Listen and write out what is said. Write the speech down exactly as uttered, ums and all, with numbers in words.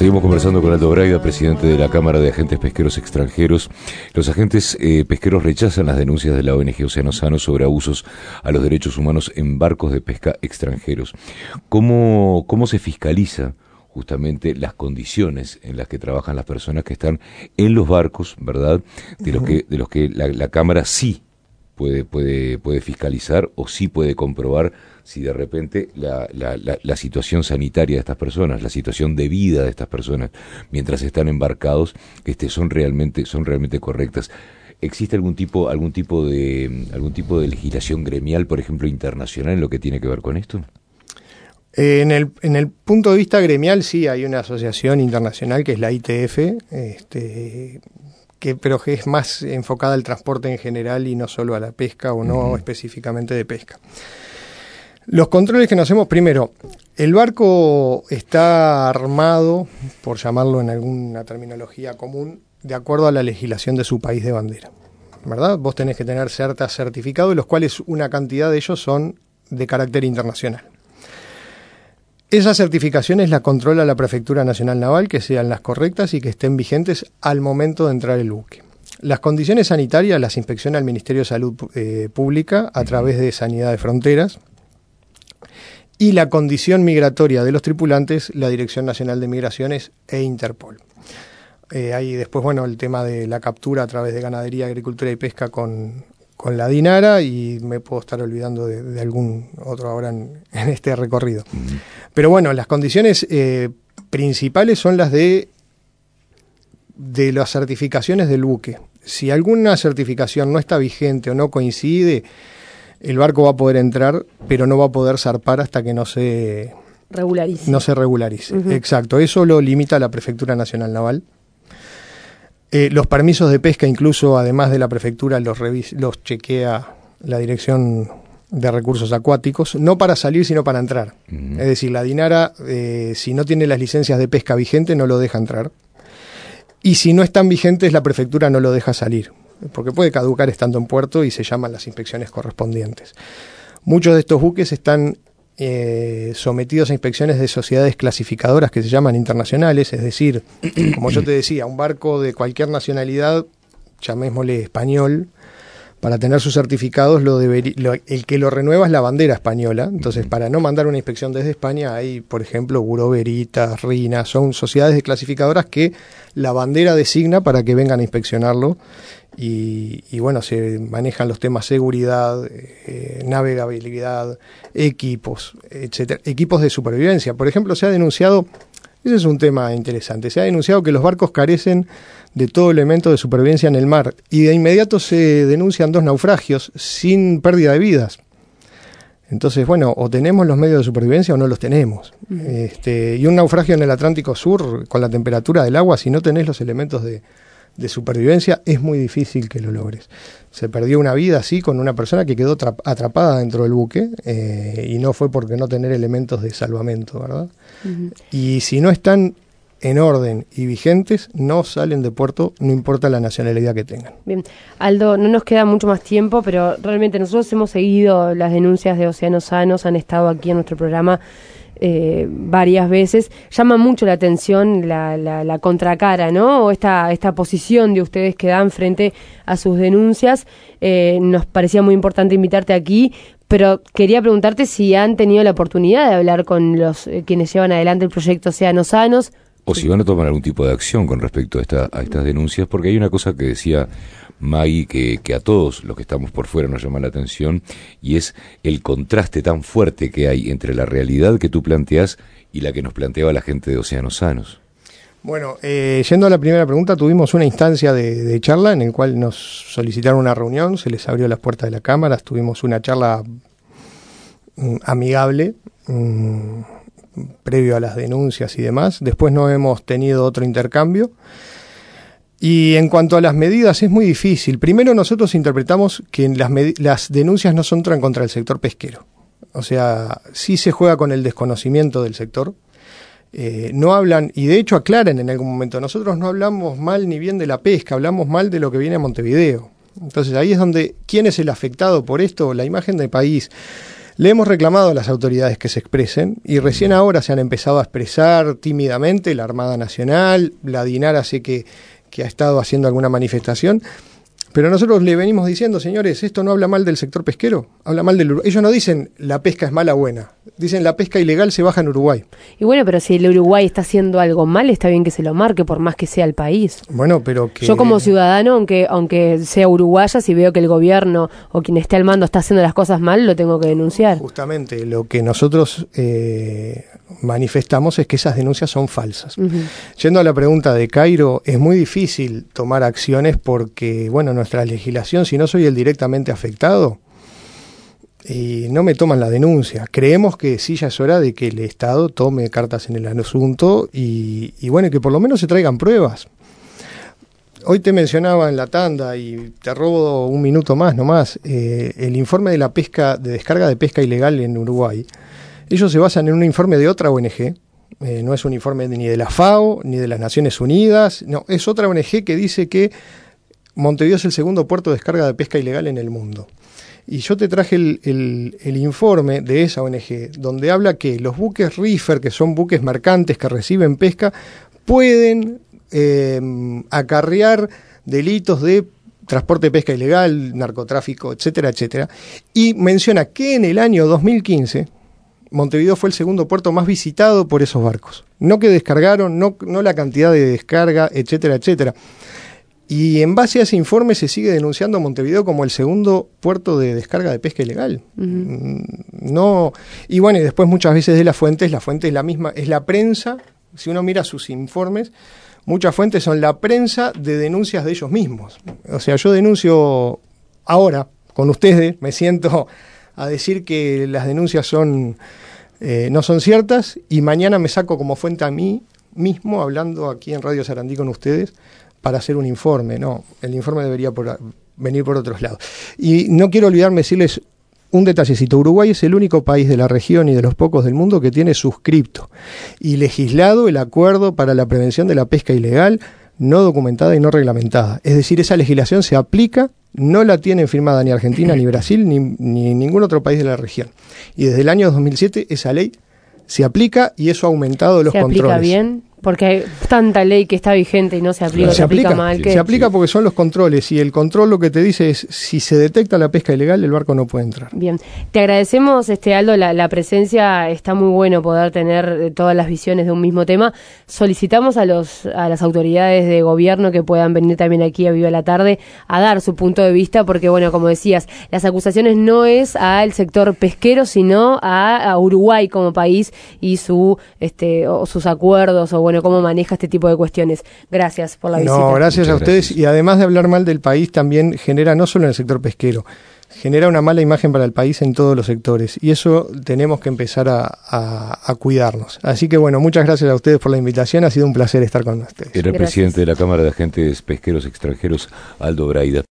Seguimos conversando con Aldo Braida, presidente de la Cámara de Agentes Pesqueros Extranjeros. Los agentes eh, pesqueros rechazan las denuncias de la O N G Océano Sano sobre abusos a los derechos humanos en barcos de pesca extranjeros. ¿Cómo, cómo se fiscaliza justamente las condiciones en las que trabajan las personas que están en los barcos, verdad? De los que, de los que la, la Cámara sí puede, puede, puede fiscalizar o sí puede comprobar si de repente la, la, la, la situación sanitaria de estas personas, la situación de vida de estas personas mientras están embarcados, este, son realmente, son realmente correctas. ¿Existe algún tipo, algún tipo de, algún tipo de legislación gremial, por ejemplo, internacional, en lo que tiene que ver con esto? Eh, en el, en el punto de vista gremial sí hay una asociación internacional que es la I T F, este, que, pero que es más enfocada al transporte en general y no solo a la pesca o no uh-huh. específicamente de pesca. Los controles que nos hacemos, primero, el barco está armado, por llamarlo en alguna terminología común, de acuerdo a la legislación de su país de bandera, ¿verdad? Vos tenés que tener ciertos certificados, los cuales una cantidad de ellos son de carácter internacional. Esas certificaciones las controla la Prefectura Nacional Naval, que sean las correctas y que estén vigentes al momento de entrar el buque. Las condiciones sanitarias las inspecciona el Ministerio de Salud eh, Pública a través de Sanidad de Fronteras. Y la condición migratoria de los tripulantes, la Dirección Nacional de Migraciones e Interpol. Eh, hay después, bueno, el tema de la captura a través de Ganadería, Agricultura y Pesca con, con la DINARA, y me puedo estar olvidando de, de algún otro ahora en, en este recorrido. Uh-huh. Pero bueno, las condiciones eh, principales son las de, de las certificaciones del buque. Si alguna certificación no está vigente o no coincide, el barco va a poder entrar, pero no va a poder zarpar hasta que no se regularice. No se regularice. Uh-huh. Exacto, eso lo limita la Prefectura Nacional Naval. Eh, los permisos de pesca, incluso además de la Prefectura, los, revis- los chequea la Dirección de Recursos Acuáticos, no para salir, sino para entrar. Uh-huh. Es decir, la DINARA, eh, si no tiene las licencias de pesca vigentes, no lo deja entrar. Y si no están vigentes, la Prefectura no lo deja salir, porque puede caducar estando en puerto y se llaman las inspecciones correspondientes. Muchos de estos buques están eh, sometidos a inspecciones de sociedades clasificadoras que se llaman internacionales, es decir, como yo te decía, un barco de cualquier nacionalidad, llamémosle español, para tener sus certificados, lo deberí, lo, el que lo renueva es la bandera española. Entonces, para no mandar una inspección desde España, hay, por ejemplo, Buró Veritas, RINA, son sociedades de clasificadoras que la bandera designa para que vengan a inspeccionarlo. Y, y bueno, se manejan los temas seguridad, eh, navegabilidad, equipos, etcétera, equipos de supervivencia. Por ejemplo, se ha denunciado, ese es un tema interesante, se ha denunciado que los barcos carecen de todo elemento de supervivencia en el mar, y de inmediato se denuncian dos naufragios sin pérdida de vidas. Entonces, bueno, o tenemos los medios de supervivencia o no los tenemos. Uh-huh. Este, y un naufragio en el Atlántico Sur, con la temperatura del agua, si no tenés los elementos de, de supervivencia, es muy difícil que lo logres. Se perdió una vida así con una persona que quedó tra- atrapada dentro del buque, eh, y no fue porque no tener elementos de salvamento, ¿verdad? Uh-huh. Y si no están en orden y vigentes, no salen de puerto, no importa la nacionalidad que tengan. Bien, Aldo, no nos queda mucho más tiempo, pero realmente nosotros hemos seguido las denuncias de Océano Sano, han estado aquí en nuestro programa eh, varias veces. Llama mucho la atención la, la, la contracara, ¿no? O esta, esta posición de ustedes que dan frente a sus denuncias. Eh, nos parecía muy importante invitarte aquí, pero quería preguntarte si han tenido la oportunidad de hablar con los eh, quienes llevan adelante el proyecto Océano Sanos, o si van a tomar algún tipo de acción con respecto a, esta, a estas denuncias, porque hay una cosa que decía Maggie que, que a todos los que estamos por fuera nos llama la atención, y es el contraste tan fuerte que hay entre la realidad que tú planteás y la que nos planteaba la gente de Océanos Sanos. Bueno, eh, yendo a la primera pregunta, tuvimos una instancia de, de charla en el cual nos solicitaron una reunión, se les abrió las puertas de la Cámara, tuvimos una charla mm, amigable, mm, previo a las denuncias y demás. Después no hemos tenido otro intercambio. Y en cuanto a las medidas, es muy difícil. Primero, nosotros interpretamos que las, med- las denuncias no son contra el sector pesquero. O sea, sí se juega con el desconocimiento del sector. Eh, no hablan, y de hecho aclaran en algún momento, nosotros no hablamos mal ni bien de la pesca, hablamos mal de lo que viene a Montevideo. Entonces ahí es donde, ¿quién es el afectado por esto? La imagen del país. Le hemos reclamado a las autoridades que se expresen y recién ahora se han empezado a expresar tímidamente la Armada Nacional, la DINARA sé que, que ha estado haciendo alguna manifestación, pero nosotros le venimos diciendo, señores, esto no habla mal del sector pesquero, habla mal del Uruguay. Ellos no dicen la pesca es mala o buena, dicen la pesca ilegal se baja en Uruguay. Y bueno, pero si el Uruguay está haciendo algo mal, está bien que se lo marque, por más que sea el país. Bueno, pero que... Yo como ciudadano, aunque aunque sea uruguaya, si veo que el gobierno o quien esté al mando está haciendo las cosas mal, lo tengo que denunciar. Justamente, lo que nosotros eh, manifestamos es que esas denuncias son falsas. Uh-huh. Yendo a la pregunta de Cairo, es muy difícil tomar acciones porque, bueno, nuestra legislación, si no soy el directamente afectado, y no me toman la denuncia. Creemos que sí ya es hora de que el Estado tome cartas en el asunto y, y bueno, que por lo menos se traigan pruebas. Hoy te mencionaba en la tanda y te robo un minuto más nomás, eh, el informe de la pesca, de descarga de pesca ilegal en Uruguay. Ellos se basan en un informe de otra O N G, eh, no es un informe ni de la FAO ni de las Naciones Unidas, no, es otra O N G que dice que Montevideo es el segundo puerto de descarga de pesca ilegal en el mundo. Y yo te traje el, el, el informe de esa O N G, donde habla que los buques reefer, que son buques mercantes que reciben pesca, pueden eh, acarrear delitos de transporte de pesca ilegal, narcotráfico, etcétera, etcétera. Y menciona que en el año dos mil quince, Montevideo fue el segundo puerto más visitado por esos barcos. No que descargaron, no, no la cantidad de descarga, etcétera, etcétera. Y en base a ese informe se sigue denunciando a Montevideo como el segundo puerto de descarga de pesca ilegal. Uh-huh. No, y bueno, y después muchas veces de las fuentes, la fuente es la misma, es la prensa, si uno mira sus informes, muchas fuentes son la prensa de denuncias de ellos mismos. O sea, yo denuncio ahora, con ustedes, me siento a decir que las denuncias son eh, no son ciertas, y mañana me saco como fuente a mí mismo, hablando aquí en Radio Sarandí con ustedes, para hacer un informe. No, el informe debería por, venir por otros lados. Y no quiero olvidarme decirles un detallecito. Uruguay es el único país de la región y de los pocos del mundo que tiene suscripto y legislado el acuerdo para la prevención de la pesca ilegal no documentada y no reglamentada. Es decir, esa legislación se aplica, no la tienen firmada ni Argentina, ni Brasil, ni, ni ningún otro país de la región. Y desde el año dos mil siete esa ley se aplica y eso ha aumentado los controles. ¿Se aplica bien? Porque hay tanta ley que está vigente y no se aplica, se, se aplica, aplica mal. Sí, que... Se aplica porque son los controles, y el control lo que te dice es, si se detecta la pesca ilegal, el barco no puede entrar. Bien, te agradecemos, este Aldo, la, la presencia. Está muy bueno poder tener todas las visiones de un mismo tema. Solicitamos a los a las autoridades de gobierno que puedan venir también aquí a Viva la Tarde a dar su punto de vista, porque bueno, como decías, las acusaciones no es al sector pesquero, sino a, a Uruguay como país y su este o sus acuerdos, o bueno, cómo maneja este tipo de cuestiones. Gracias por la visita. No, gracias Muchas a ustedes. Gracias. Y además de hablar mal del país, también genera, no solo en el sector pesquero, genera una mala imagen para el país en todos los sectores. Y eso tenemos que empezar a, a, a cuidarnos. Así que bueno, muchas gracias a ustedes por la invitación. Ha sido un placer estar con ustedes. Era el Gracias. presidente de la Cámara de Agentes Pesqueros Extranjeros, Aldo Braida.